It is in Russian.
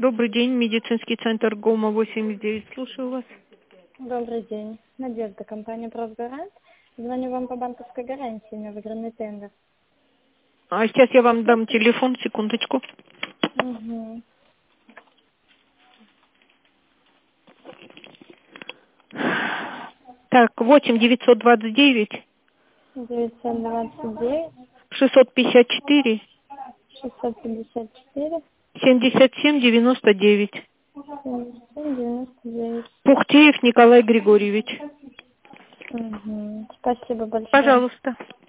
Добрый день, медицинский центр ГОМА 89. Слушаю вас. Добрый день. Надежда, компания «Просгарант». Звоню вам по банковской гарантии на выигранный тендер. А сейчас я вам дам телефон, секундочку. Угу. Так, 8 929 929 654 654 77 99. 77 99. Пухтеев Николай Григорьевич. Угу. Спасибо большое. Пожалуйста.